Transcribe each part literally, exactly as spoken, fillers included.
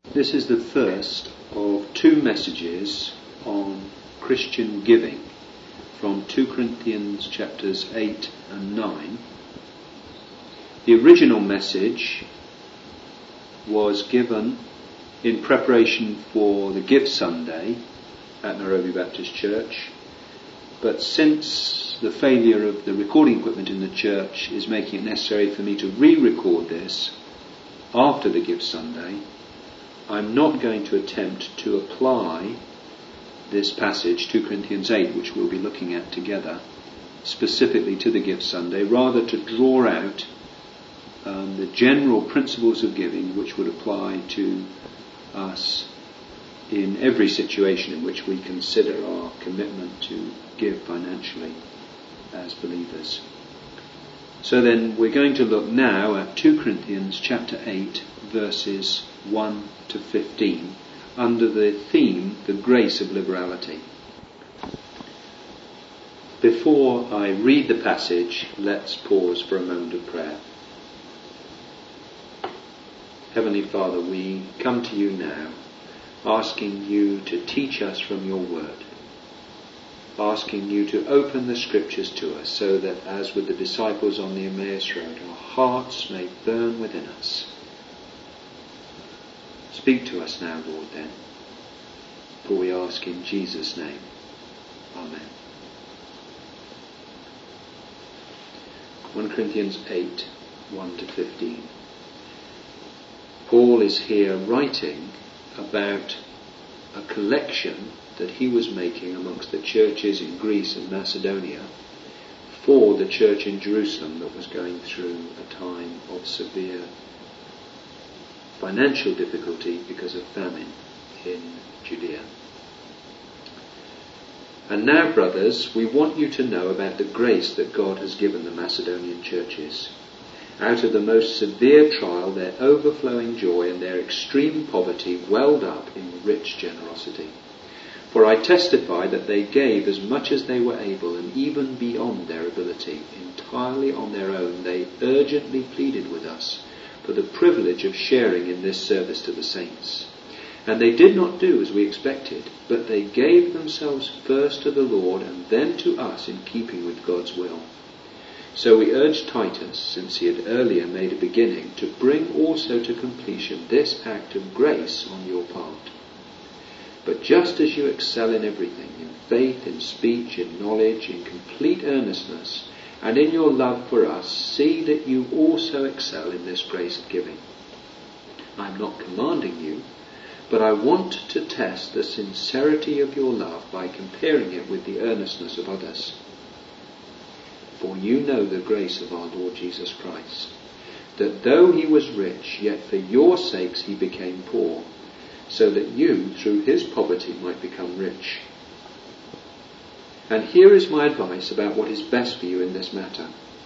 This is the first of two messages on Christian giving from two Corinthians chapters eight and nine. The original message was given in preparation for the Gift Sunday at Nairobi Baptist Church, but since the failure of the recording equipment in the church is making it necessary for me to re-record this after the Gift Sunday, I'm not going to attempt to apply this passage, two Corinthians eight, which we'll be looking at together, specifically to the Gift Sunday, rather to draw out um, the general principles of giving which would apply to us in every situation in which we consider our commitment to give financially as believers. So then we're going to look now at two Corinthians chapter eight, verses one to fifteen, under the theme, the grace of liberality. Before I read the passage, let's pause for a moment of prayer. Heavenly Father, we come to you now, asking you to teach us from your word, asking you to open the scriptures to us so that, as with the disciples on the Emmaus Road, our hearts may burn within us. Speak to us now, Lord, then, for we ask in Jesus' name. Amen. First Corinthians eight, one to fifteen. Paul is here writing about a collection that he was making amongst the churches in Greece and Macedonia for the church in Jerusalem that was going through a time of severe financial difficulty because of famine in Judea. And now, brothers, we want you to know about the grace that God has given the Macedonian churches. Out of the most severe trial, their overflowing joy and their extreme poverty welled up in rich generosity. For I testify that they gave as much as they were able, and even beyond their ability. Entirely on their own, they urgently pleaded with us for the privilege of sharing in this service to the saints. And they did not do as we expected, but they gave themselves first to the Lord and then to us in keeping with God's will. So we urged Titus, since he had earlier made a beginning, to bring also to completion this act of grace on your part. But just as you excel in everything, in faith, in speech, in knowledge, in complete earnestness, and in your love for us, see that you also excel in this grace of giving. I am not commanding you, but I want to test the sincerity of your love by comparing it with the earnestness of others. For you know the grace of our Lord Jesus Christ, that though he was rich, yet for your sakes he became poor, so that you, through his poverty, might become rich. And here is my advice about what is best for you in this matter.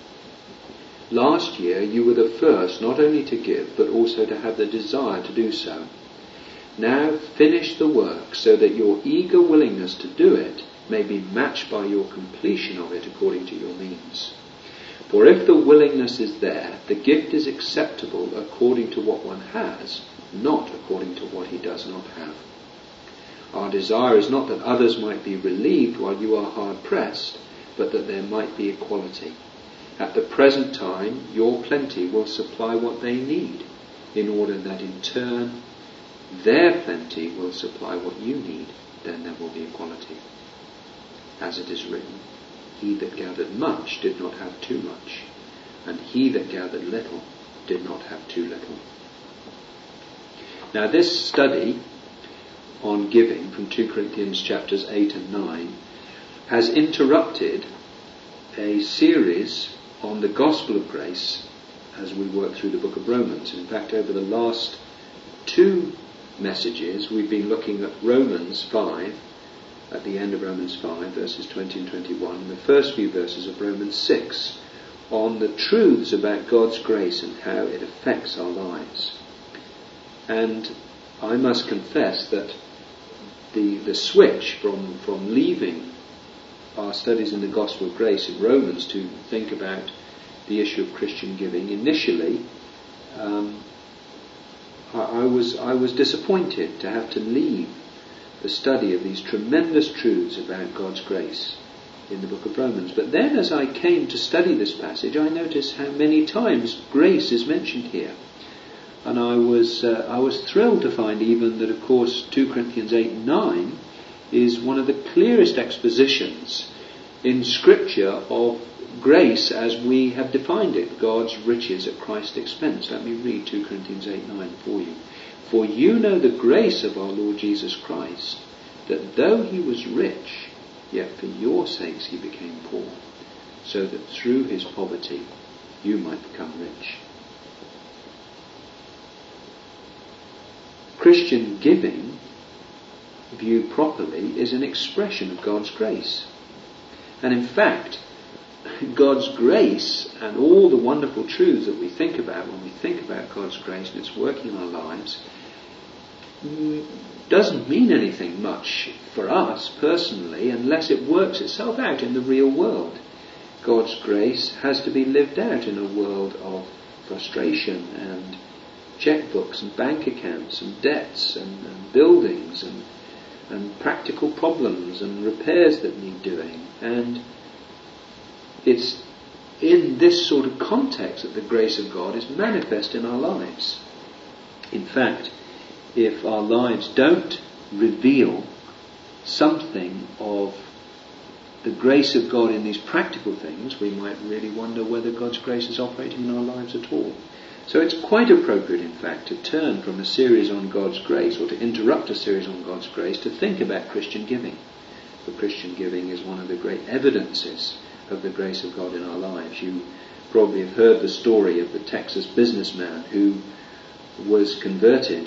Last year you were the first not only to give, but also to have the desire to do so. Now finish the work so that your eager willingness to do it may be matched by your completion of it according to your means. For if the willingness is there, the gift is acceptable according to what one has, not according to what he does not have. Our desire is not that others might be relieved while you are hard pressed, but that there might be equality. At the present time, your plenty will supply what they need, in order that in turn their plenty will supply what you need. Then there will be equality. As it is written, he that gathered much did not have too much, and he that gathered little did not have too little. Now this study on giving from two Corinthians chapters eight and nine has interrupted a series on the gospel of grace as we work through the book of Romans. In fact, over the last two messages we've been looking at Romans five, at the end of Romans five, verses twenty and twenty-one, and the first few verses of Romans six, on the truths about God's grace and how it affects our lives. And I must confess that the the switch from, from leaving our studies in the gospel of grace in Romans to think about the issue of Christian giving, initially um, I, I was I was disappointed to have to leave the study of these tremendous truths about God's grace in the book of Romans. But then as I came to study this passage, I noticed how many times grace is mentioned here. And I was uh, I was thrilled to find even that, of course, two Corinthians eight and nine is one of the clearest expositions in Scripture of grace as we have defined it, God's riches at Christ's expense. Let me read two Corinthians eight nine for you. For you know the grace of our Lord Jesus Christ, that though he was rich, yet for your sakes he became poor, so that through his poverty you might become rich. Christian giving, viewed properly, is an expression of God's grace. And in fact, God's grace and all the wonderful truths that we think about when we think about God's grace and its work in our lives doesn't mean anything much for us personally unless it works itself out in the real world. God's grace has to be lived out in a world of frustration and checkbooks and bank accounts and debts and, and buildings and, and practical problems and repairs that need doing. And it's in this sort of context that the grace of God is manifest in our lives. In fact, if our lives don't reveal something of the grace of God in these practical things, we might really wonder whether God's grace is operating in our lives at all. So it's quite appropriate, in fact, to turn from a series on God's grace, or to interrupt a series on God's grace, to think about Christian giving. For Christian giving is one of the great evidences of the grace of God in our lives. You probably have heard the story of the Texas businessman who was converted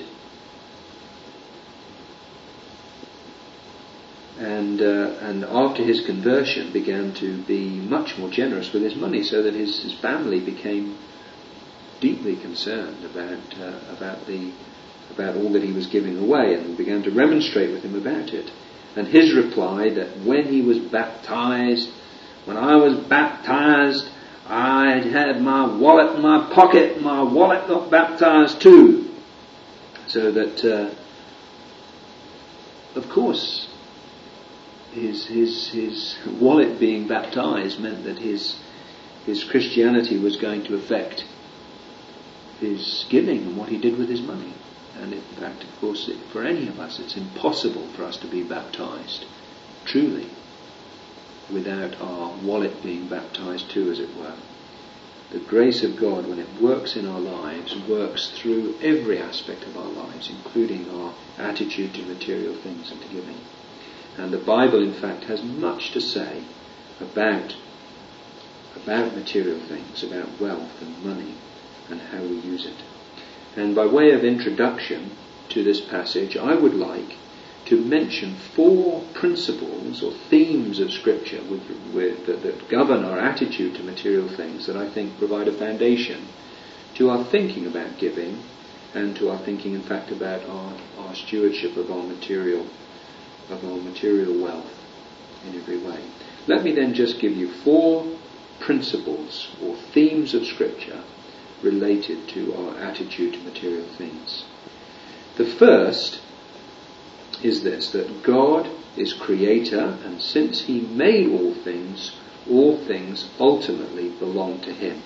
and uh, and after his conversion began to be much more generous with his money, so that his, his family became deeply concerned about uh, about the about all that he was giving away, and began to remonstrate with him about it. And his reply that when he was baptized, when I was baptized, I had my wallet in my pocket, my wallet got baptized too. So that, uh, of course, his his his wallet being baptized meant that his his Christianity was going to affect his giving and what he did with his money. And in fact, of course, it, for any of us, it's impossible for us to be baptized, truly, without our wallet being baptized too, as it were. The grace of God, when it works in our lives, works through every aspect of our lives, including our attitude to material things and to giving. And the Bible, in fact, has much to say about, about material things, about wealth and money, and how we use it. And by way of introduction to this passage, I would like to mention four principles or themes of Scripture with, with, that, that govern our attitude to material things that I think provide a foundation to our thinking about giving and to our thinking, in fact, about our, our stewardship of our material of our material wealth in every way. Let me then just give you four principles or themes of Scripture related to our attitude to material things. The first is this, that God is creator, and since he made all things, all things ultimately belong to him.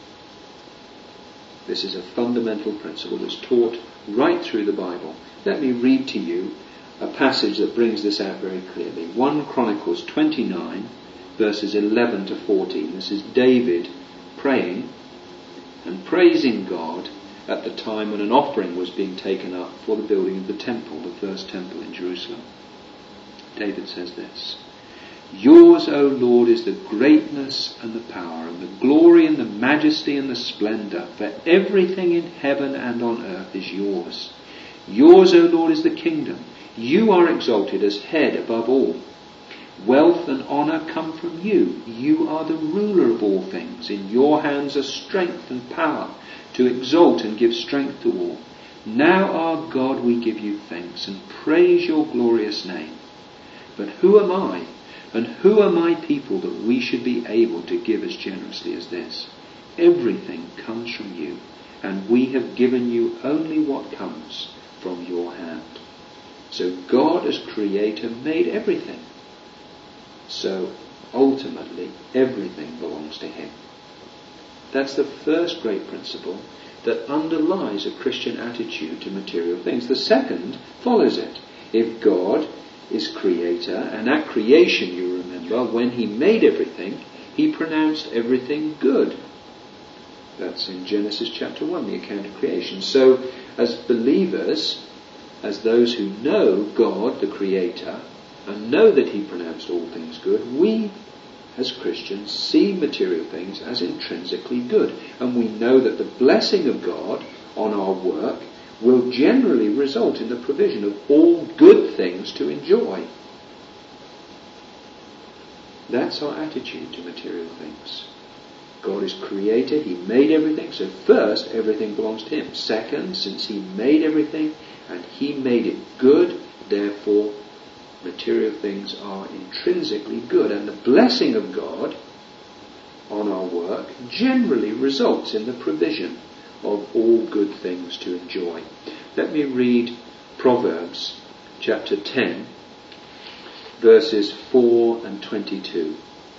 This is a fundamental principle that's taught right through the Bible. Let me read to you a passage that brings this out very clearly. First Chronicles twenty-nine, verses eleven to fourteen. This is David praying and praising God at the time when an offering was being taken up for the building of the temple, the first temple in Jerusalem. David says this: Yours, O Lord, is the greatness and the power and the glory and the majesty and the splendour, for everything in heaven and on earth is yours. Yours, O Lord, is the kingdom. You are exalted as head above all. Wealth and honour come from you. You are the ruler of all things. In your hands are strength and power to exalt and give strength to all. Now, our God, we give you thanks and praise your glorious name. But who am I, and who are my people, that we should be able to give as generously as this? Everything comes from you, and we have given you only what comes from your hand. So God as creator made everything. So ultimately everything belongs to him. That's the first great principle that underlies a Christian attitude to material things. The second follows it. If God is creator, and at creation, you remember, when he made everything, he pronounced everything good. That's in Genesis chapter one, the account of creation. So, as believers, as those who know God, the creator, and know that he pronounced all things good, we, as Christians, see material things as intrinsically good. And we know that the blessing of God on our work will generally result in the provision of all good things to enjoy. That's our attitude to material things. God is creator, he made everything, so first, everything belongs to him. Second, since he made everything and he made it good, therefore material things are intrinsically good. And the blessing of God on our work generally results in the provision of all good things to enjoy. Let me read Proverbs chapter ten, verses four and twenty-two.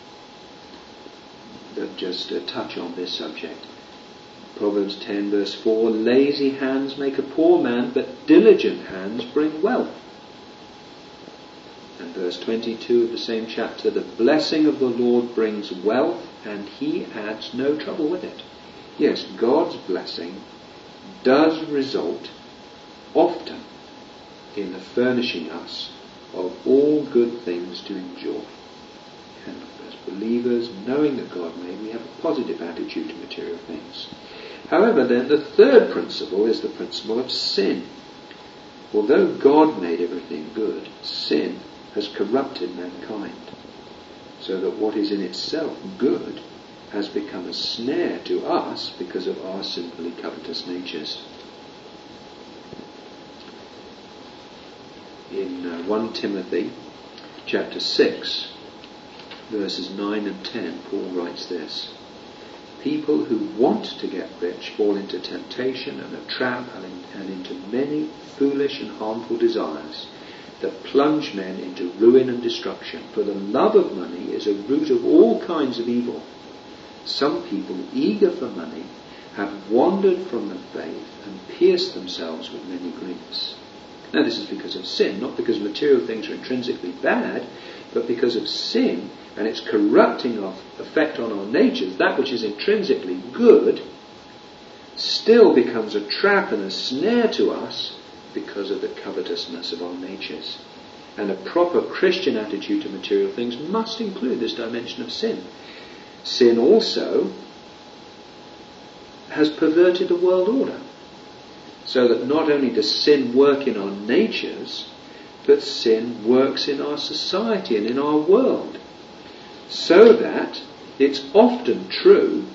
That just uh, touch on this subject. Proverbs ten, verse four, lazy hands make a poor man, but diligent hands bring wealth. And verse twenty-two of the same chapter, the blessing of the Lord brings wealth, and he adds no trouble with it. Yes, God's blessing does result often in the furnishing us of all good things to enjoy. And as believers, knowing that God made, we have a positive attitude to material things. However, then, the third principle is the principle of sin. Although God made everything good, sin has corrupted mankind, so that what is in itself good has become a snare to us because of our sinfully covetous natures. In uh, First Timothy chapter six, verses nine and ten, Paul writes this: people who want to get rich fall into temptation and a trap and, in, and into many foolish and harmful desires that plunge men into ruin and destruction. For the love of money is a root of all kinds of evil. Some people, eager for money, have wandered from the faith and pierced themselves with many griefs. Now this is because of sin, not because material things are intrinsically bad, but because of sin and its corrupting of effect on our natures. That which is intrinsically good still becomes a trap and a snare to us because of the covetousness of our natures. And a proper Christian attitude to material things must include this dimension of sin. Sin also has perverted the world order, so that not only does sin work in our natures, but sin works in our society and in our world, so that it's often true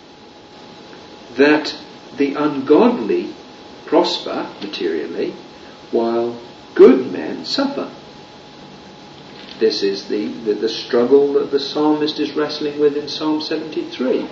that the ungodly prosper materially while good men suffer. This is the, the, the struggle that the psalmist is wrestling with in Psalm seventy-three.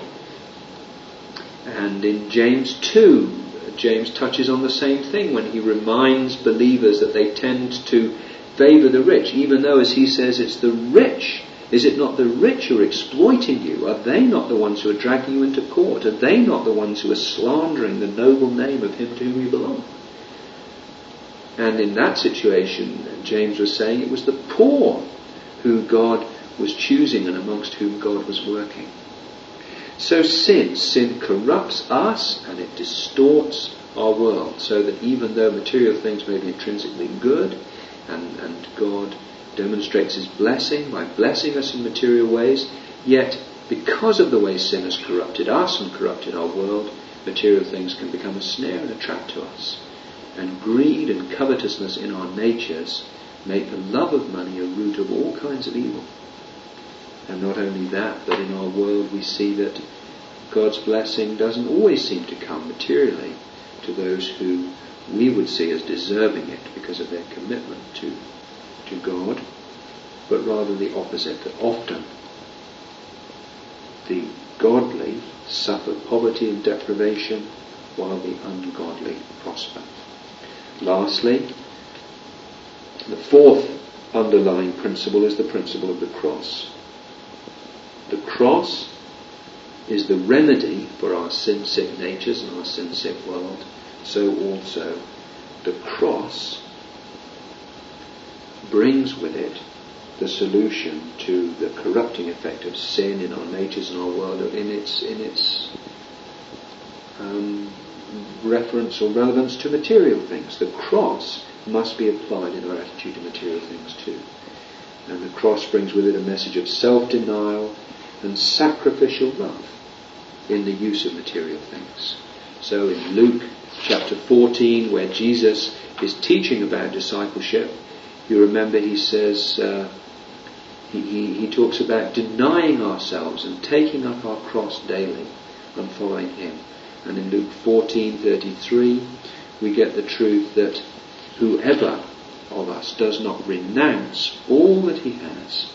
And in James two, James touches on the same thing when he reminds believers that they tend to favour the rich, even though, as he says, it's the rich. Is it not the rich who are exploiting you? Are they not the ones who are dragging you into court? Are they not the ones who are slandering the noble name of him to whom you belong? And in that situation, James was saying it was the poor who God was choosing and amongst whom God was working. So sin, sin corrupts us and it distorts our world, so that even though material things may be intrinsically good, and, and God demonstrates his blessing by blessing us in material ways, yet because of the way sin has corrupted us and corrupted our world, material things can become a snare and a trap to us. And greed and covetousness in our natures make the love of money a root of all kinds of evil. And not only that, but in our world we see that God's blessing doesn't always seem to come materially to those who we would see as deserving it because of their commitment to, to God, but rather the opposite, that often the godly suffer poverty and deprivation while the ungodly prosper. Lastly, the fourth underlying principle is the principle of the cross. The cross is the remedy for our sin-sick natures and our sin-sick world. So also the cross brings with it the solution to the corrupting effect of sin in our natures and our world, in its in its um, reference or relevance to material things. The cross must be applied in our attitude to material things too. And the cross brings with it a message of self-denial and sacrificial love in the use of material things. So in Luke chapter fourteen, where Jesus is teaching about discipleship, you remember he says, uh, he, he, he talks about denying ourselves and taking up our cross daily and following him. And in Luke fourteen thirty-three, we get the truth that whoever of us does not renounce all that he has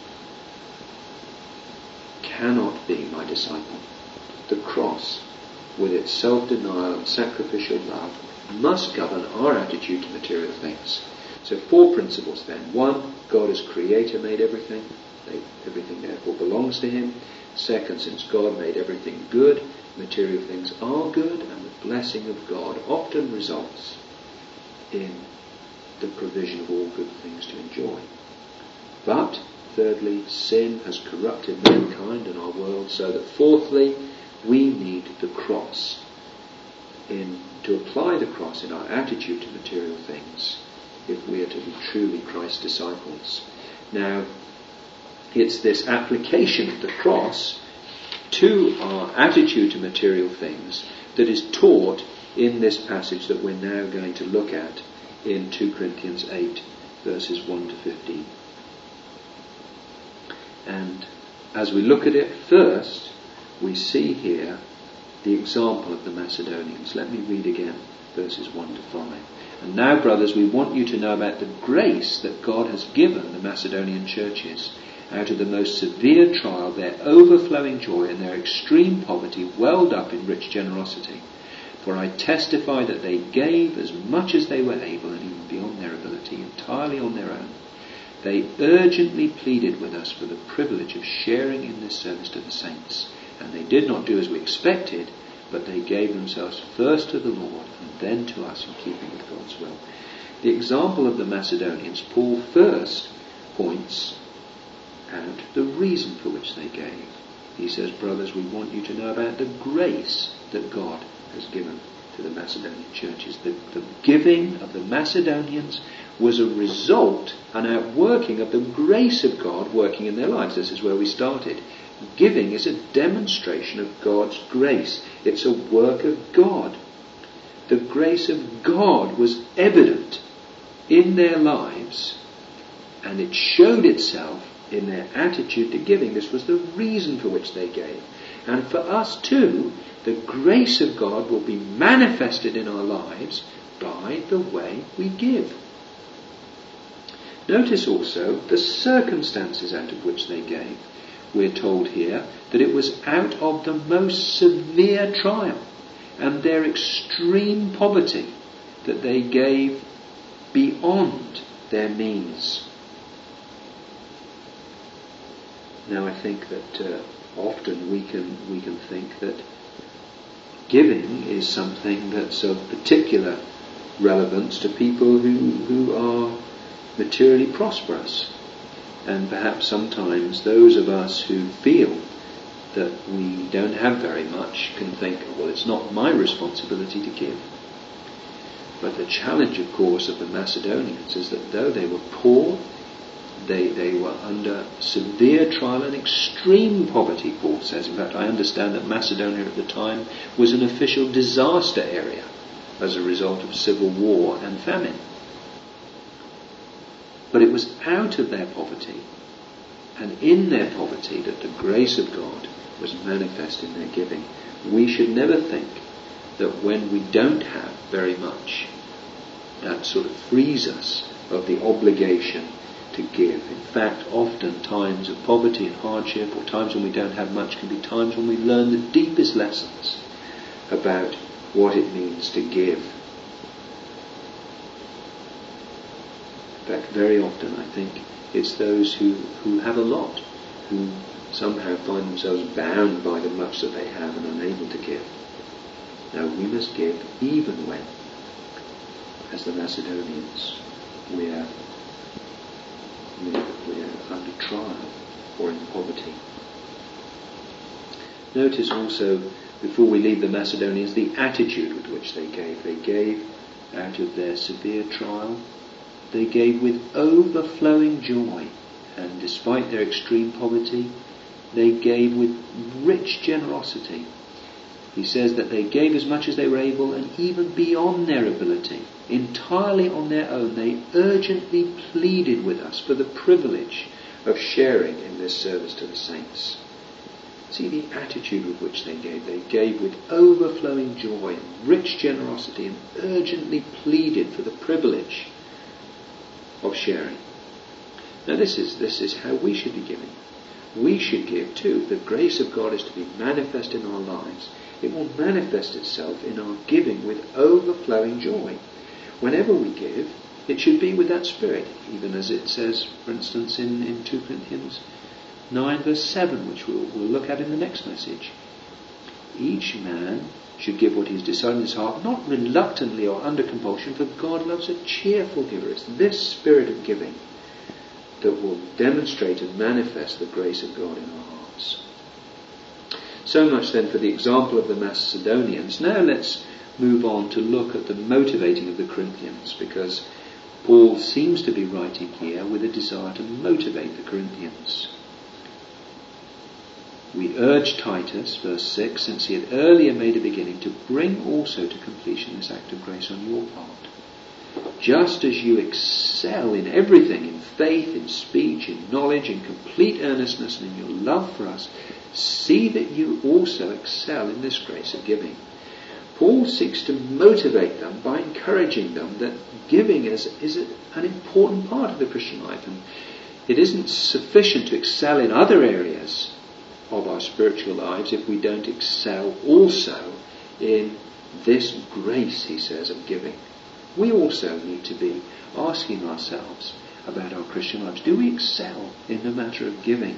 cannot be my disciple. The cross, with its self-denial and sacrificial love, must govern our attitude to material things. So four principles then. One, God as creator made everything. Everything therefore belongs to him. Second, since God made everything good, material things are good, and the blessing of God often results in the provision of all good things to enjoy. But, thirdly, sin has corrupted mankind and our world, so that fourthly, we need the cross in to apply the cross in our attitude to material things if we are to be truly Christ's disciples. Now, it's this application of the cross to our attitude to material things that is taught in this passage that we're now going to look at in two Corinthians eight, verses one to fifteen. And as we look at it, first, we see here the example of the Macedonians. Let me read again, verses one to five. And now, brothers, we want you to know about the grace that God has given the Macedonian churches. Out of the most severe trial, their overflowing joy and their extreme poverty welled up in rich generosity. For I testify that they gave as much as they were able, and even beyond their ability, entirely on their own. They urgently pleaded with us for the privilege of sharing in this service to the saints. And they did not do as we expected, but they gave themselves first to the Lord and then to us in keeping with God's will. The example of the Macedonians, Paul first points out the reason for which they gave. He says, brothers, we want you to know about the grace that God has given to the Macedonian churches. The, the giving of the Macedonians was a result, an outworking of the grace of God working in their lives. This is where we started. Giving is a demonstration of God's grace. It's a work of God. The grace of God was evident in their lives, and it showed itself in their attitude to giving. This was the reason for which they gave. And for us too, the grace of God will be manifested in our lives by the way we give. Notice also the circumstances out of which they gave. We're told here that it was out of the most severe trial and their extreme poverty that they gave beyond their means. Now I think that uh, often we can we can think that giving is something that's of particular relevance to people who, who are materially prosperous. And perhaps sometimes those of us who feel that we don't have very much can think, well, it's not my responsibility to give. But the challenge, of course, of the Macedonians is that though they were poor, they, they were under severe trial and extreme poverty, Paul says. In fact, I understand that Macedonia at the time was an official disaster area as a result of civil war and famine. But it was out of their poverty and in their poverty that the grace of God was manifest in their giving. We should never think that when we don't have very much, that sort of frees us of the obligation to give. In fact, often times of poverty and hardship, or times when we don't have much, can be times when we learn the deepest lessons about what it means to give. In fact, very often I think it's those who, who have a lot, who somehow find themselves bound by the much that they have and unable to give. Now we must give even when, as the Macedonians, we are, we are, we are under trial or in poverty. Notice also, before we leave the Macedonians, the attitude with which they gave. They gave out of their severe trial. They gave with overflowing joy, and despite their extreme poverty, they gave with rich generosity. He says that they gave as much as they were able, and even beyond their ability, entirely on their own. They urgently pleaded with us for the privilege of sharing in this service to the saints. See the attitude with which they gave. They gave with overflowing joy and rich generosity, and urgently pleaded for the privilege of sharing. Now this is this is how we should be giving. We should give too. The grace of God is to be manifest in our lives. It will manifest itself in our giving with overflowing joy. Whenever we give, it should be with that spirit, even as it says, for instance, in, in two Corinthians nine verse seven, which we'll, we'll look at in the next message. Each man should give what he's decided in his heart, not reluctantly or under compulsion, for God loves a cheerful giver. It's this spirit of giving that will demonstrate and manifest the grace of God in our hearts. So much then for the example of the Macedonians. Now let's move on to look at the motivating of the Corinthians, because Paul seems to be writing here with a desire to motivate the Corinthians. We urge Titus, verse six, since he had earlier made a beginning, to bring also to completion this act of grace on your part. Just as you excel in everything, in faith, in speech, in knowledge, in complete earnestness, and in your love for us, see that you also excel in this grace of giving. Paul seeks to motivate them by encouraging them that giving is, is an important part of the Christian life, and it isn't sufficient to excel in other areas of our spiritual lives if we don't excel also in this grace, he says, of giving. We also need to be asking ourselves about our Christian lives. Do we excel in the matter of giving?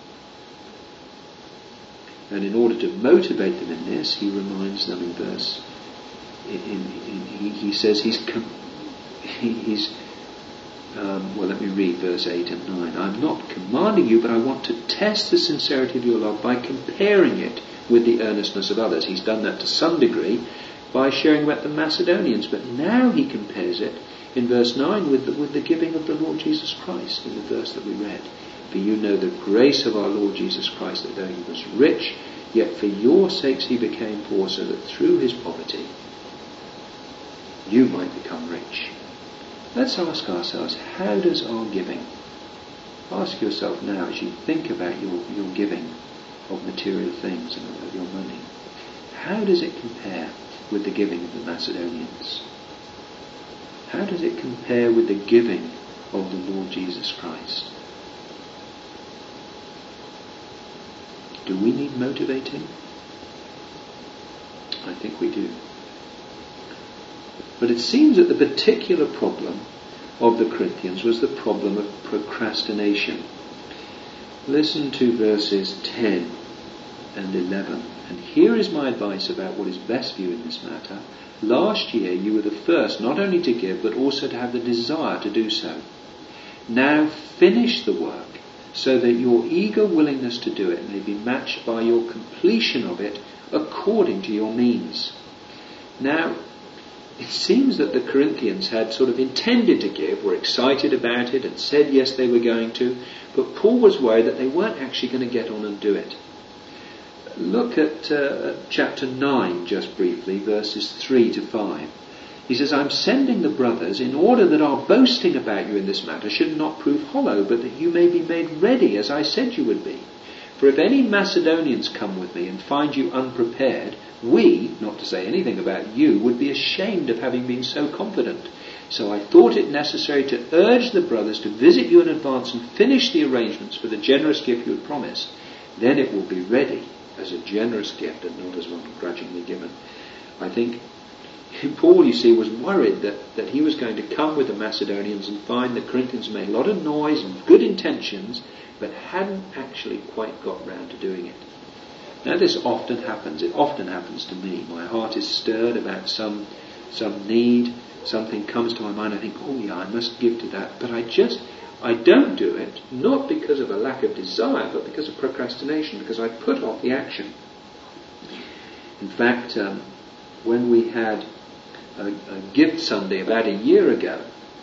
And in order to motivate them in this, he reminds them in verse, in, in, in, he, he says he's, com- he, he's um, well let me read verse eight and nine. I'm not commanding you, but I want to test the sincerity of your love by comparing it with the earnestness of others. He's done that to some degree by sharing about the Macedonians, but now he compares it in verse nine with the, with the giving of the Lord Jesus Christ, in the verse that we read. For you know the grace of our Lord Jesus Christ, that though he was rich, yet for your sakes he became poor, so that through his poverty you might become rich. Let's ask ourselves, how does our giving? Ask yourself now as you think about your, your giving of material things and of your money. How does it compare with the giving of the Macedonians? How does it compare with the giving of the Lord Jesus Christ? Do we need motivating? I think we do. But it seems that the particular problem of the Corinthians was the problem of procrastination. Listen to verses ten and eleven. And here is my advice about what is best for you in this matter. Last year you were the first not only to give, but also to have the desire to do so. Now finish the work, so that your eager willingness to do it may be matched by your completion of it according to your means. Now, it seems that the Corinthians had sort of intended to give, were excited about it and said yes they were going to, but Paul was worried that they weren't actually going to get on and do it. Look at uh, chapter nine just briefly, verses three to five. He says, I'm sending the brothers in order that our boasting about you in this matter should not prove hollow, but that you may be made ready as I said you would be. For if any Macedonians come with me and find you unprepared, we, not to say anything about you, would be ashamed of having been so confident. So I thought it necessary to urge the brothers to visit you in advance and finish the arrangements for the generous gift you had promised. Then it will be ready as a generous gift and not as one grudgingly given. I think Paul, you see, was worried that, that he was going to come with the Macedonians and find the Corinthians made a lot of noise and good intentions, but hadn't actually quite got round to doing it. Now this often happens. It often happens to me. My heart is stirred about some some need. Something comes to my mind. I think, oh yeah, I must give to that. But I just, I don't do it, not because of a lack of desire, but because of procrastination, because I put off the action. In fact, um, when we had a, a gift Sunday about a year ago,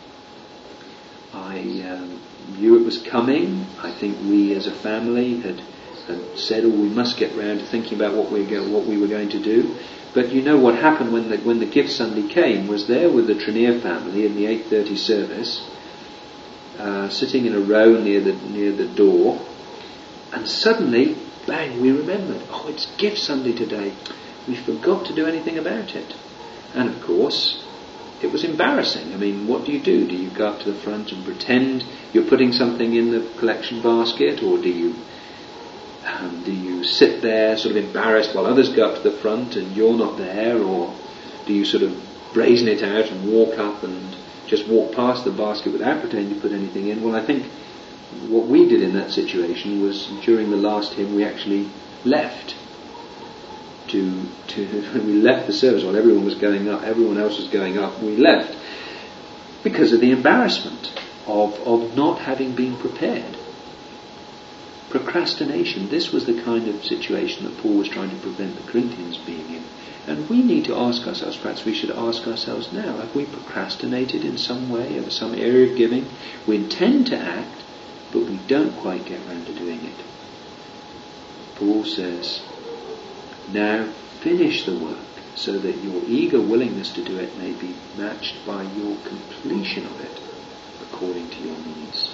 I um, knew it was coming. I think we as a family had, had said, oh, we must get round to thinking about what we go, what we were going to do. But you know what happened when the when the gift Sunday came was there with the Trenier family in the eight thirty service, uh, sitting in a row near the near the door, and suddenly, bang, we remembered, oh, it's gift Sunday today. We forgot to do anything about it. And of course, it was embarrassing. I mean, what do you do? Do you go up to the front and pretend you're putting something in the collection basket, or do you um, do you sit there sort of embarrassed while others go up to the front and you're not there, or do you sort of brazen it out and walk up and just walk past the basket without pretending to put anything in? Well, I think what we did in that situation was, during the last hymn, we actually left. To, to when we left the service while everyone was going up, everyone else was going up, we left because of the embarrassment of of not having been prepared. Procrastination. This was the kind of situation that Paul was trying to prevent the Corinthians being in. And we need to ask ourselves, perhaps we should ask ourselves now, have we procrastinated in some way, over some area of giving? We intend to act, but we don't quite get round to doing it. Paul says, now finish the work, so that your eager willingness to do it may be matched by your completion of it, according to your needs.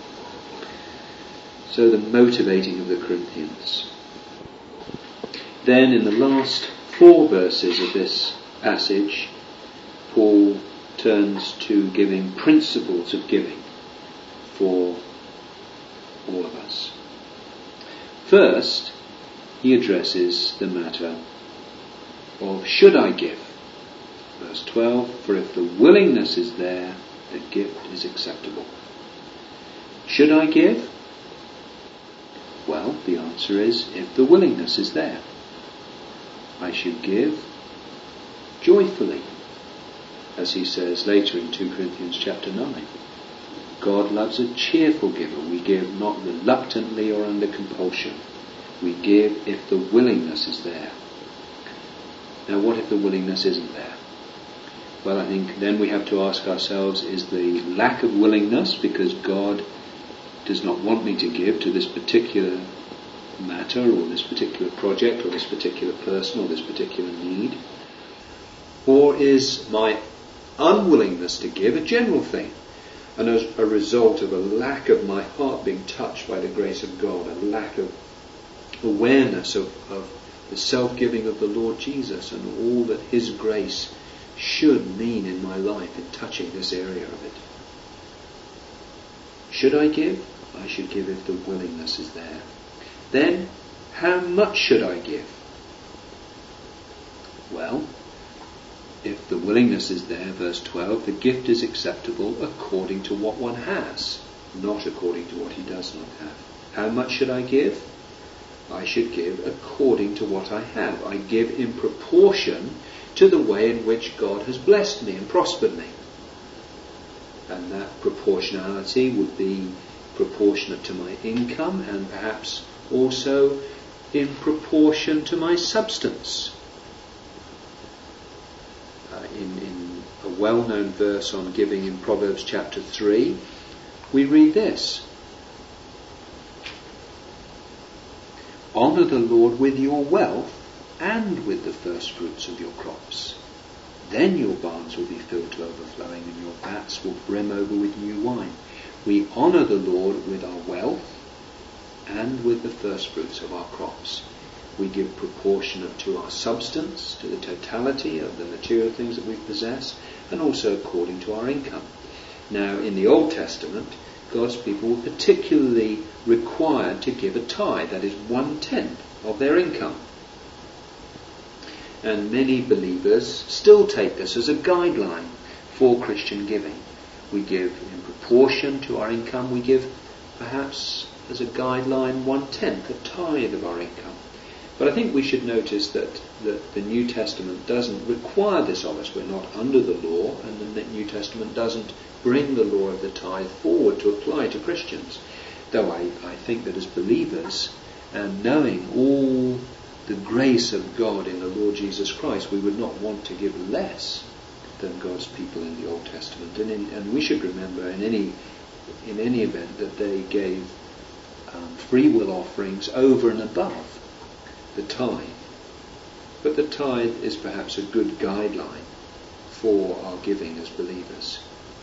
So the motivating of the Corinthians. Then in the last four verses of this passage, Paul turns to giving principles of giving for all of us. First, he addresses the matter of should I give? Verse twelve, for if the willingness is there, the gift is acceptable. Should I give? Well, the answer is if the willingness is there. I should give joyfully, as he says later in two Corinthians chapter nine. God loves a cheerful giver. We give not reluctantly or under compulsion. We give if the willingness is there. Now, what if the willingness isn't there? Well, I think then we have to ask ourselves, is the lack of willingness because God does not want me to give to this particular matter or this particular project or this particular person or this particular need? Or is my unwillingness to give a general thing, and as a result of a lack of my heart being touched by the grace of God, a lack of awareness of, of the self-giving of the Lord Jesus and all that His grace should mean in my life in touching this area of it? Should I give? I should give if the willingness is there. Then, how much should I give? Well, if the willingness is there, verse twelve, the gift is acceptable according to what one has, not according to what he does not have. How much should I give? I should give according to what I have. I give in proportion to the way in which God has blessed me and prospered me. And that proportionality would be proportionate to my income and perhaps also in proportion to my substance. Uh, in, in a well-known verse on giving in Proverbs chapter three, we read this: honour the Lord with your wealth and with the first fruits of your crops. Then your barns will be filled to overflowing and your vats will brim over with new wine. We honour the Lord with our wealth and with the first fruits of our crops. We give proportionate to our substance, to the totality of the material things that we possess, and also according to our income. Now, in the Old Testament, God's people were particularly required to give a tithe, that is one-tenth of their income. and many believers still take this as a guideline for Christian giving. We give in proportion to our income. We give perhaps as a guideline one-tenth, a tithe of our income. But I think we should notice that, that the New Testament doesn't require this of us. We're not under the law, and the New Testament doesn't bring the law of the tithe forward to apply to Christians. Though I, I think that as believers, and knowing all the grace of God in the Lord Jesus Christ, we would not want to give less than God's people in the Old Testament. And, in, and we should remember in any in any event that they gave um, free will offerings over and above the tithe. But the tithe is perhaps a good guideline for our giving as believers.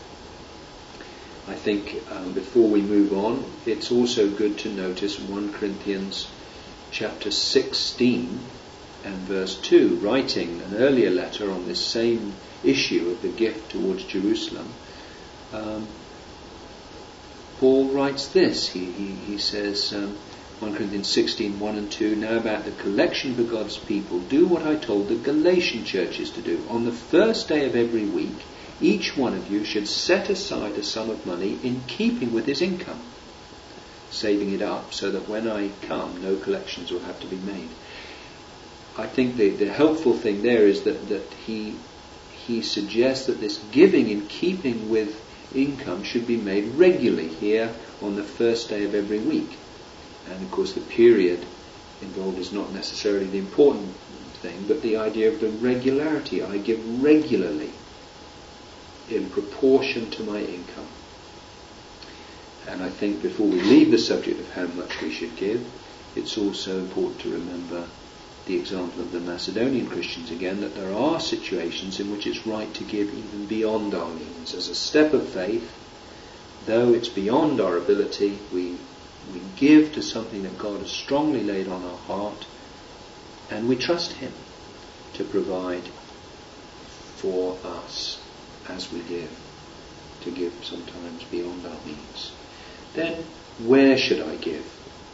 I think um, before we move on, it's also good to notice First Corinthians chapter sixteen and verse two, writing an earlier letter on this same issue of the gift towards Jerusalem. Um, Paul writes this. He, he, he says, um, First Corinthians sixteen, one and two, now about the collection for God's people, do what I told the Galatian churches to do. On the first day of every week, each one of you should set aside a sum of money in keeping with his income, saving it up so that when I come, no collections will have to be made. I think the, the helpful thing there is that, that he he suggests that this giving in keeping with income should be made regularly here on the first day of every week. And of course the period involved is not necessarily the important thing, but the idea of the regularity. I give regularly in proportion to my income. And I think before we leave the subject of how much we should give, it's also important to remember the example of the Macedonian Christians again, that there are situations in which it's right to give even beyond our means. As a step of faith, though it's beyond our ability, we we give to something that God has strongly laid on our heart, and we trust Him to provide for us as we give, to give sometimes beyond our means. Then, where should I give?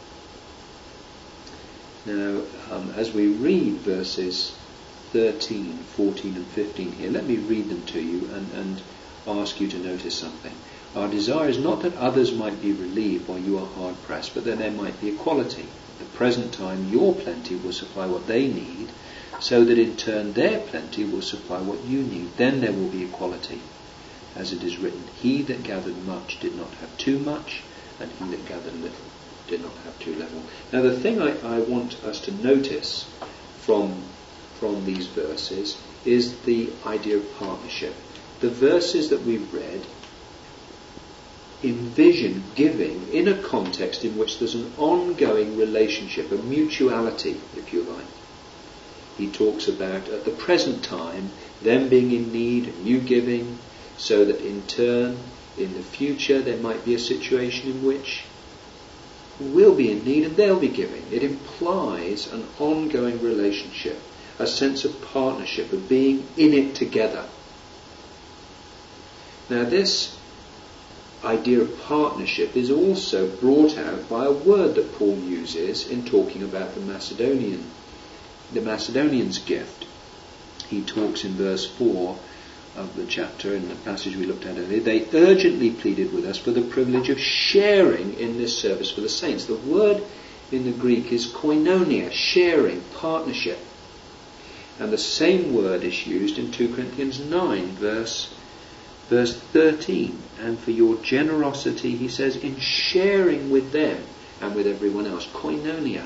Now, um, as we read verses thirteen, fourteen and fifteen here, let me read them to you and, and ask you to notice something. Our desire is not that others might be relieved while you are hard pressed, but that there might be equality. At the present time your plenty will supply what they need, so that in turn their plenty will supply what you need. Then there will be equality. As it is written, he that gathered much did not have too much, and he that gathered little did not have too little. Now the thing I, I want us to notice from, from these verses is the idea of partnership. The verses that we've read envision giving in a context in which there's an ongoing relationship, a mutuality, if you like. He talks about, at the present time, them being in need and you giving, so that in turn, in the future, there might be a situation in which we'll be in need and they'll be giving. It implies an ongoing relationship, a sense of partnership, of being in it together. Now this idea of partnership is also brought out by a word that Paul uses in talking about the Macedonian, the Macedonians' gift. He talks in verse four of the chapter, in the passage we looked at earlier, they urgently pleaded with us for the privilege of sharing in this service for the saints. The word in the Greek is koinonia, sharing, partnership. And the same word is used in Second Corinthians nine, verse Verse thirteen, and for your generosity, he says, in sharing with them and with everyone else. Koinonia.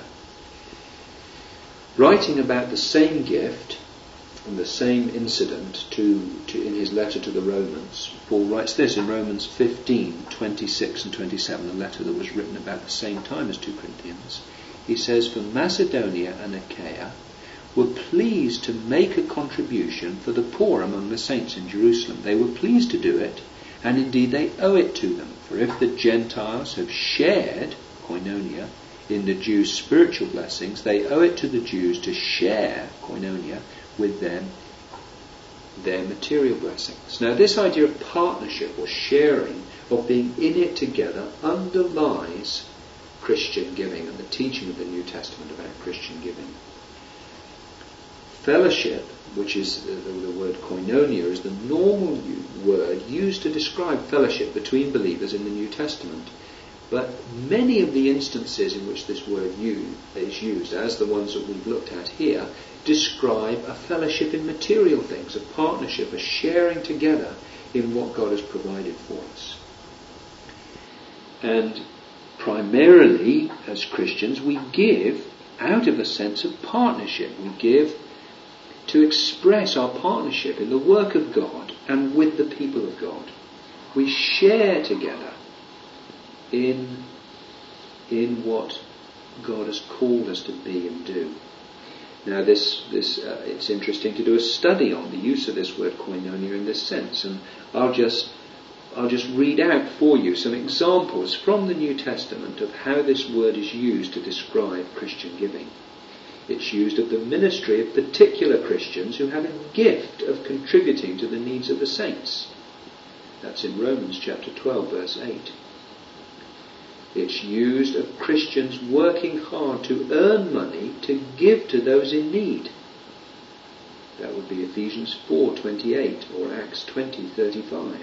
Writing about the same gift and the same incident to, to in his letter to the Romans, Paul writes this in Romans fifteen, twenty-six and twenty-seven, a letter that was written about the same time as Second Corinthians. He says, for Macedonia and Achaia were pleased to make a contribution for the poor among the saints in Jerusalem. They were pleased to do it, and indeed they owe it to them. For if the Gentiles have shared, koinonia, in the Jews' spiritual blessings, they owe it to the Jews to share, koinonia, with them their material blessings. Now this idea of partnership or sharing, of being in it together, underlies Christian giving and the teaching of the New Testament about Christian giving. fellowship, which is the, the word koinonia, is the normal word used to describe fellowship between believers in the New Testament. But many of the instances in which this word is used, as the ones that we've looked at here, describe a fellowship in material things, a partnership, a sharing together in what God has provided for us. And primarily, as Christians, we give out of a sense of partnership. We give to express our partnership in the work of God and with the people of God. We share together in, in what God has called us to be and do. Now this, this uh, it's interesting to do a study on the use of this word koinonia in this sense, and I'll just I'll just read out for you some examples from the New Testament of how this word is used to describe Christian giving. It's used of the ministry of particular Christians who have a gift of contributing to the needs of the saints. That's in Romans chapter twelve, verse eight. It's used of Christians working hard to earn money to give to those in need. That would be Ephesians four twenty-eight or Acts twenty thirty-five.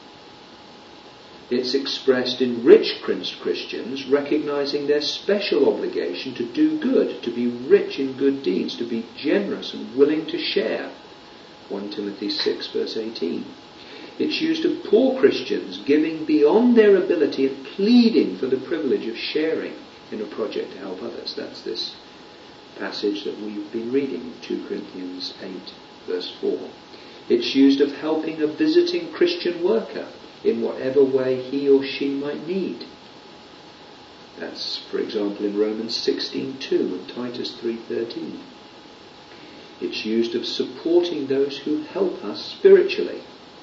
It's expressed in rich Christians recognizing their special obligation to do good, to be rich in good deeds, to be generous and willing to share. First Timothy six verse eighteen. It's used of poor Christians giving beyond their ability and pleading for the privilege of sharing in a project to help others. That's this passage that we've been reading, two Corinthians eight verse four. It's used of helping a visiting Christian worker in whatever way he or she might need. That's, for example, in Romans sixteen two and Titus three thirteen. It's used of supporting those who help us spiritually.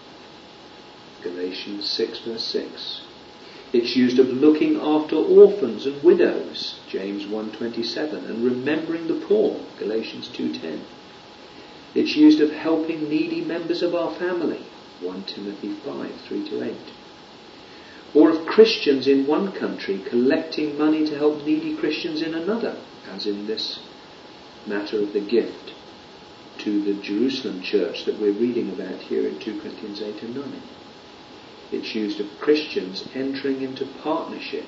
Galatians six verse six. It's used of looking after orphans and widows, James one twenty-seven, and remembering the poor, Galatians two ten. It's used of helping needy members of our family, First Timothy five three to eight. Or of Christians in one country collecting money to help needy Christians in another, as in this matter of the gift to the Jerusalem church that we're reading about here in two Corinthians eight and nine. It's used of Christians entering into partnership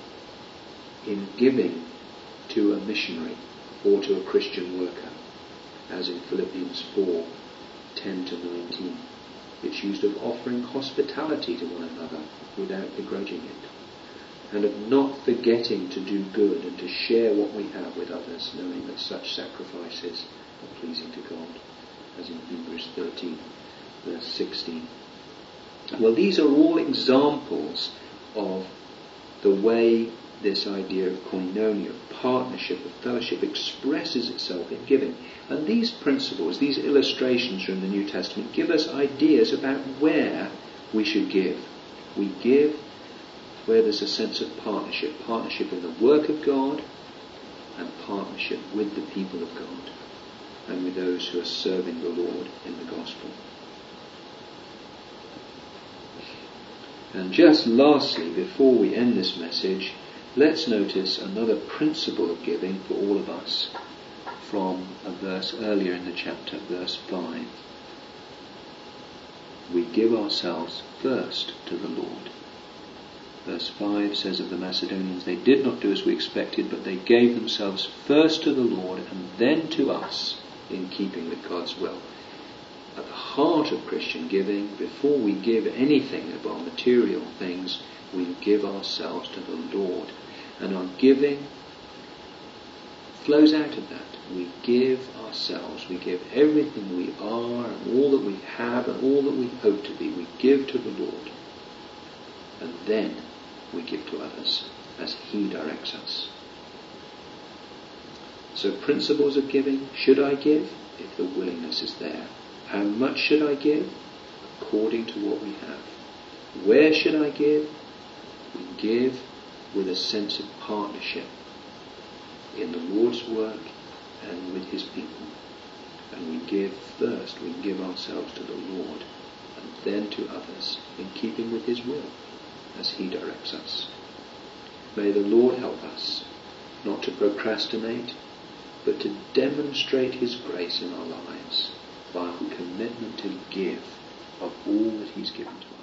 in giving to a missionary or to a Christian worker, as in Philippians four ten to nineteen. It's used of offering hospitality to one another without begrudging it, and of not forgetting to do good and to share what we have with others, knowing that such sacrifices are pleasing to God, as in Hebrews thirteen verse sixteen. Well, these are all examples of the way this idea of koinonia, of partnership, of fellowship, expresses itself in giving. And these principles, these illustrations from the New Testament, give us ideas about where we should give. We give where there's a sense of partnership, partnership in the work of God and partnership with the people of God and with those who are serving the Lord in the gospel. And just lastly, before we end this message, let's notice another principle of giving for all of us from a verse earlier in the chapter, verse five. We give ourselves first to the Lord. Verse five says of the Macedonians, they did not do as we expected, but they gave themselves first to the Lord and then to us in keeping with God's will. At the heart of Christian giving, before we give anything of our material things, we give ourselves to the Lord. And our giving flows out of that. We give ourselves. We give everything we are and all that we have and all that we hope to be. We give to the Lord. And then we give to others as He directs us. So principles of giving. Should I give? If the willingness is there. How much should I give? According to what we have. Where should I give? We give with a sense of partnership in the Lord's work and with His people. And we give first, we give ourselves to the Lord and then to others in keeping with His will as He directs us. May the Lord help us not to procrastinate, but to demonstrate his grace in our lives by our commitment to give of all that he's given to us.